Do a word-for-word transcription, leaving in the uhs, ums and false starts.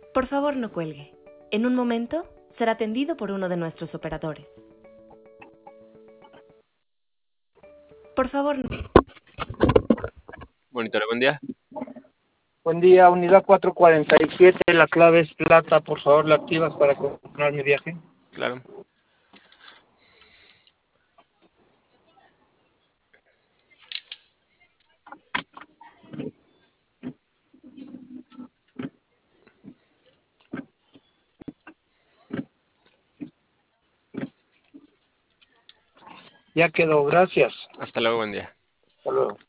Por favor, no cuelgue. En un momento será atendido por uno de nuestros operadores. Por favor, no... Monitor, buen día. Buen día, unidad cuatro cuarenta y siete, la clave es plata, por favor, la activas para continuar mi viaje. Claro. Ya quedó, gracias. Hasta luego, buen día. Hasta luego.